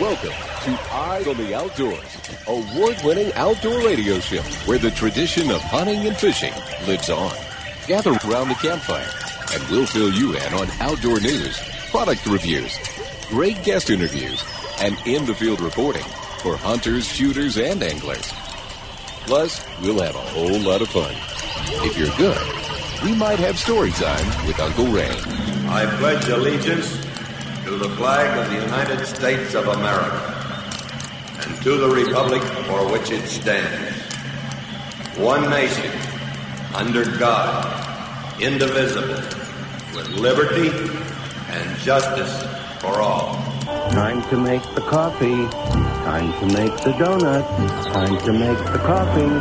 Welcome to Eyes on the Outdoors, award-winning outdoor radio show where the tradition of hunting and fishing lives on. Gather around the campfire, and we'll fill you in on outdoor news, product reviews, great guest interviews, and in-the-field reporting for hunters, shooters, and anglers. Plus, we'll have a whole lot of fun. If you're good, we might have story time with Uncle Ray. I pledge allegiance to the flag of the United States of America and to the republic for which it stands, one nation, under God, indivisible, with liberty and justice for all. Time to make the coffee. Time to make the donuts. Time to make the coffee.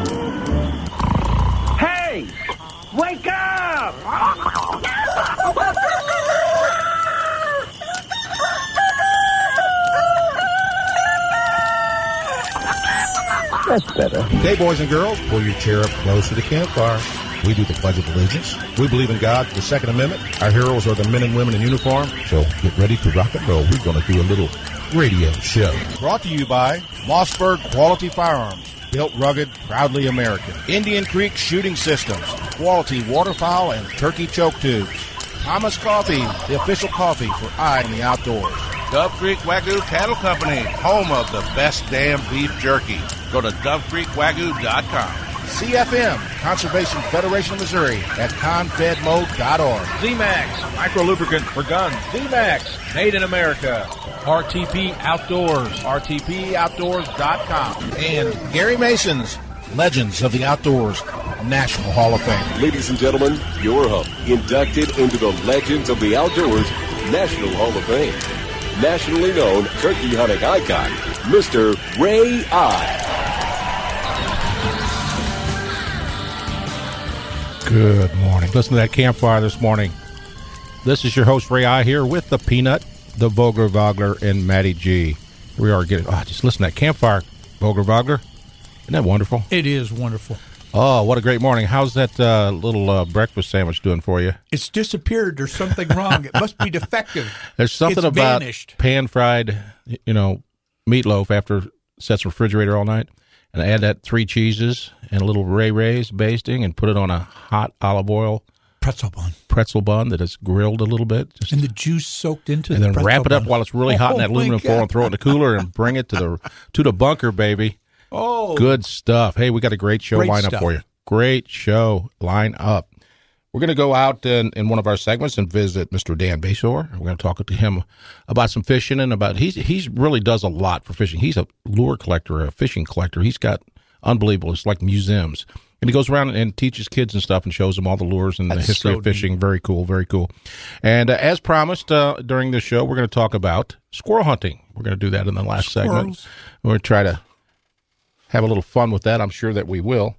Hey! Wake up! That's better. Okay, boys and girls, pull your chair up close to the campfire. We do the Pledge of Allegiance. We believe in God, the Second Amendment. Our heroes are the men and women in uniform. So get ready to rock and roll. We're going to do a little radio show. Brought to you by Mossberg Quality Firearms. Built rugged, proudly American. Indian Creek Shooting Systems. Quality waterfowl and turkey choke tubes. Thomas Coffee, the official coffee for Eye in the Outdoors. Dove Creek Wagyu Cattle Company, home of the best damn beef jerky. Go to DoveCreekWagyu.com. CFM, Conservation Federation of Missouri, at confedmo.org. Z-Max, micro lubricant for guns. Z-Max, made in America. RTP Outdoors, RTPOutdoors.com. And Gary Mason's Legends of the Outdoors National Hall of Fame. Ladies and gentlemen, your host, inducted into the Legends of the Outdoors National Hall of Fame. Nationally known turkey hunting icon, Mr. Ray Eye. Good morning. Listen to that campfire this morning. This is your host, Ray Eye, here with the Peanut, the Vogler Vogler, and Matty G. We are getting, just listen to that campfire, Vogler Vogler. Isn't that wonderful? It is wonderful. Oh, what a great morning. How's that little breakfast sandwich doing for you? It's disappeared. There's something wrong. It must be defective. There's something It's about vanished. pan-fried, meatloaf after it sets refrigerator all night. And add that 3 cheeses and a little Ray-Ray's basting and put it on a hot olive oil pretzel bun that is grilled a little bit. And the juice soaked into and the then pretzel wrap it up bun. while it's really hot in that aluminum foil and throw it in the cooler and bring it to the bunker, baby. Oh. Good stuff. Hey, we got a great show lined up for you. Great show line up. We're going to go out in one of our segments and visit Mr. Dan Basore. We're going to talk to him about some fishing and about he's really does a lot for fishing. He's a lure collector, a fishing collector. He's got unbelievable. It's like museums. And he goes around and teaches kids and stuff and shows them all the lures and the history of fishing. Neat. Very cool, very cool. And as promised during this show, we're going to talk about squirrel hunting. We're going to do that in the last segment. We're going to try to have a little fun with that. I'm sure that we will.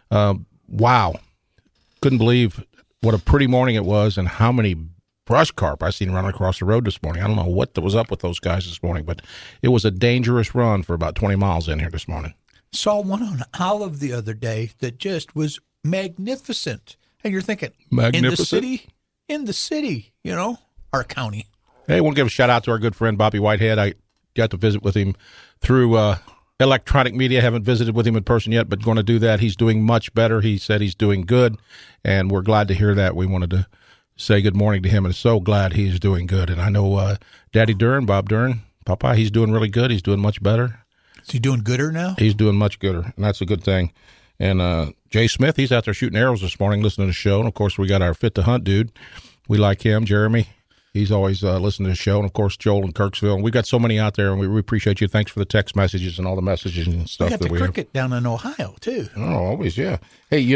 Wow. Couldn't believe what a pretty morning it was and how many brush carp I seen running across the road this morning. I don't know what was up with those guys this morning, but it was a dangerous run for about 20 miles in here this morning. Saw one on Olive the other day that just was magnificent. And you're thinking, magnificent? in the city, our county. Hey, I want to give a shout out to our good friend Bobby Whitehead. I got to visit with him through electronic media. Haven't visited with him in person yet, but going to do that. He's doing much better. He said he's doing good, and we're glad to hear that. We wanted to say good morning to him, and so glad he's doing good. And I know Daddy Dern, Bob Dern, Papa, he's doing really good. He's doing much better. Is he doing gooder now? He's doing much gooder, and that's a good thing. And Jay Smith, he's out there shooting arrows this morning, listening to the show. And, of course, we got our Fit to Hunt dude. We like him, Jeremy. He's always listening to the show. And, of course, Joel in Kirksville. And we got so many out there, and we appreciate you. Thanks for the text messages and all the messages and stuff. We got the cricket down in Ohio, too. Oh, always, yeah. Hey,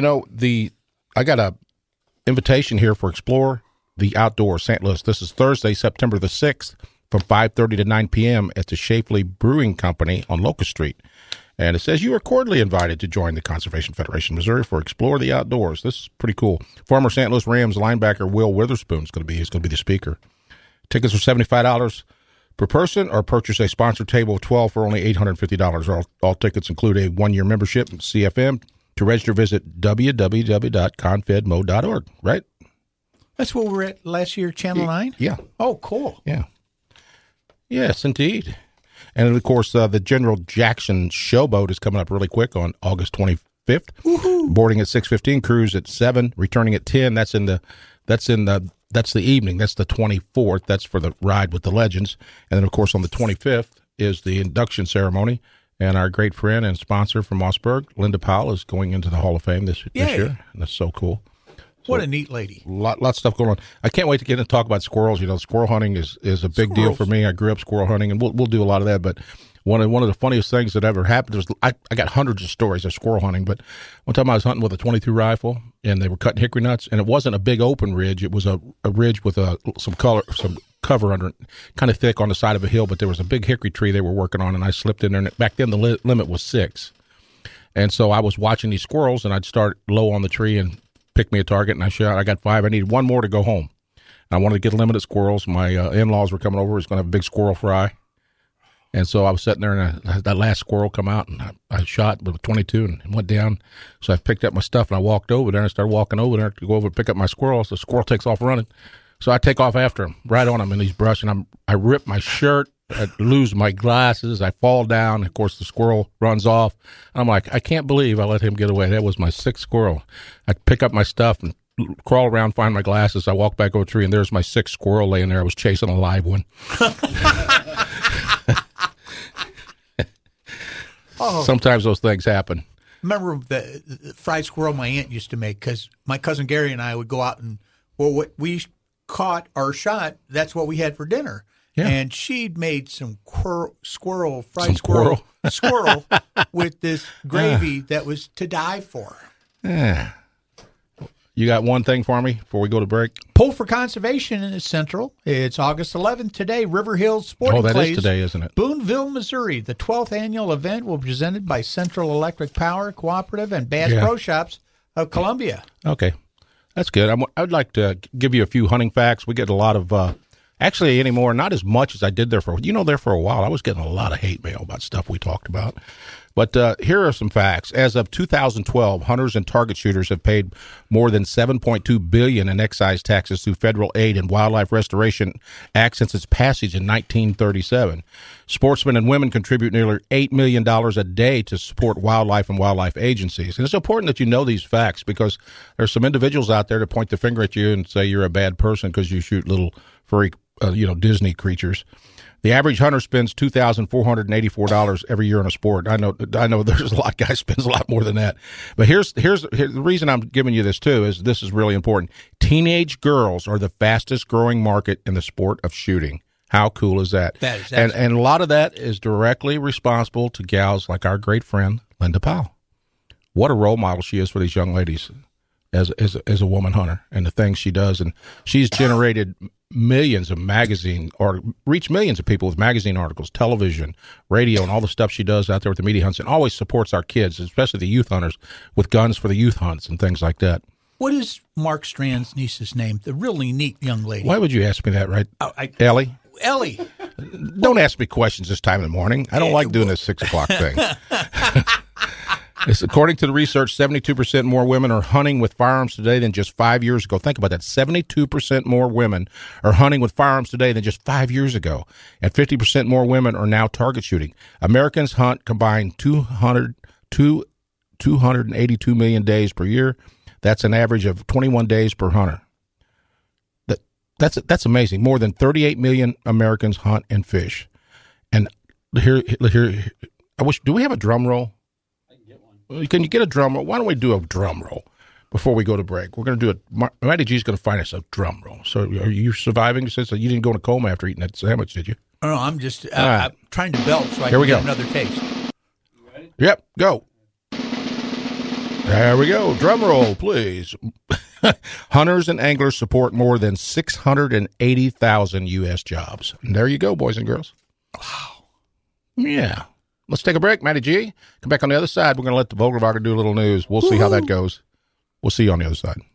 I got a invitation here for Explore the Outdoors, St. Louis. This is Thursday, September the 6th, from 5:30 to 9 p.m. at the Shafley Brewing Company on Locust Street. And it says you are cordially invited to join the Conservation Federation of Missouri for Explore the Outdoors. This is pretty cool. Former St. Louis Rams linebacker Will Witherspoon is going to be the speaker. Tickets are $75 per person, or purchase a sponsored table of 12 for only $850. All tickets include a one-year membership in CFM. To register, visit www.confedmo.org, right? That's what we were at last year, Channel 9? Yeah. Oh, cool. Yeah. Yes, indeed. And, of course, the General Jackson Showboat is coming up really quick on August 25th. Woo-hoo. Boarding at 6:15, cruise at 7, returning at 10. That's the evening. That's the 24th. That's for the ride with the legends. And then, of course, on the 25th is the induction ceremony. And our great friend and sponsor from Mossberg, Linda Powell, is going into the Hall of Fame this year. And that's so cool. What a neat lady. Lot of stuff going on. I can't wait to get in and talk about squirrels. You know, squirrel hunting is a big deal for me. I grew up squirrel hunting, and we'll do a lot of that. But one of the funniest things that ever happened was I got hundreds of stories of squirrel hunting. But one time I was hunting with a .22 rifle, and they were cutting hickory nuts, and it wasn't a big open ridge. It was a ridge with some cover under it, kind of thick on the side of a hill. But there was a big hickory tree they were working on, and I slipped in there. And back then the limit was 6, and so I was watching these squirrels, and I'd start low on the tree and pick me a target, and I shot. I got 5. I needed one more to go home. I wanted to get limited squirrels. My in-laws were coming over. I was going to have a big squirrel fry. And so I was sitting there, and that last squirrel come out, and I shot with a .22 and went down. So I picked up my stuff, and I walked over there, and I started walking over there to go over and pick up my squirrel. So the squirrel takes off running. So I take off after him, right on him in these brush, and I rip my shirt. I lose my glasses. I fall down. Of course, the squirrel runs off. I'm like, I can't believe I let him get away. That was my 6th squirrel. I pick up my stuff and crawl around, find my glasses. I walk back over a tree, and there's my 6th squirrel laying there. I was chasing a live one. Sometimes those things happen. Remember the fried squirrel my aunt used to make, because my cousin Gary and I would go out and, what we caught or shot, that's what we had for dinner. Yeah. And she'd made some squirrel with this gravy that was to die for. Yeah. You got one thing for me before we go to break? Pull for Conservation is Central. It's August 11th today. River Hills Sporting Clays. Oh, that is today, isn't it? Boonville, Missouri. The 12th annual event will be presented by Central Electric Power Cooperative and Bass Pro Shops of Columbia. Okay. That's good. I'd like to give you a few hunting facts. We get a lot of... Actually, anymore, not as much as I did there for a while. I was getting a lot of hate mail about stuff we talked about. But here are some facts. As of 2012, hunters and target shooters have paid more than $7.2 billion in excise taxes through federal aid and wildlife restoration act since its passage in 1937. Sportsmen and women contribute nearly $8 million a day to support wildlife and wildlife agencies. And it's important that you know these facts, because there's some individuals out there that point the finger at you and say you're a bad person because you shoot little furry Disney creatures. The average hunter spends $2,484 every year on a sport. I know there's a lot of guys spends a lot more than that. But here's the reason I'm giving you this too is this is really important. Teenage girls are the fastest growing market in the sport of shooting. How cool is that? That is and a lot of that is directly responsible to gals like our great friend Linda Powell. What a role model she is for these young ladies as a woman hunter and the things she does. And she's generated millions of reached millions of people with magazine articles, television, radio, and all the stuff she does out there with the media hunts, and always supports our kids, especially the youth hunters, with guns for the youth hunts and things like that. What is Mark Strand's niece's name? The really neat young lady. Why would you ask me that, right? Ellie? Ellie. Don't ask me questions this time in the morning. I don't like doing this 6 o'clock thing. According to the research, 72% more women are hunting with firearms today than just 5 years ago. Think about that. 72% more women are hunting with firearms today than just 5 years ago. And 50% more women are now target shooting. Americans hunt combined 282 million days per year. That's an average of 21 days per hunter. That's amazing. More than 38 million Americans hunt and fish. And here, do we have a drum roll? Can you get a drum roll? Why don't we do a drum roll before we go to break? We're going to do it. Matty G's going to find us a drum roll. So are you surviving since you didn't go in a coma after eating that sandwich, did you? No, I'm just I'm trying to belt so I can get another taste. You ready? Yep, go. There we go. Drum roll, please. Hunters and anglers support more than 680,000 U.S. jobs. And there you go, boys and girls. Wow. Yeah. Let's take a break, Matty G. Come back on the other side. We're going to let the Vogelbacher do a little news. We'll see how that goes. We'll see you on the other side.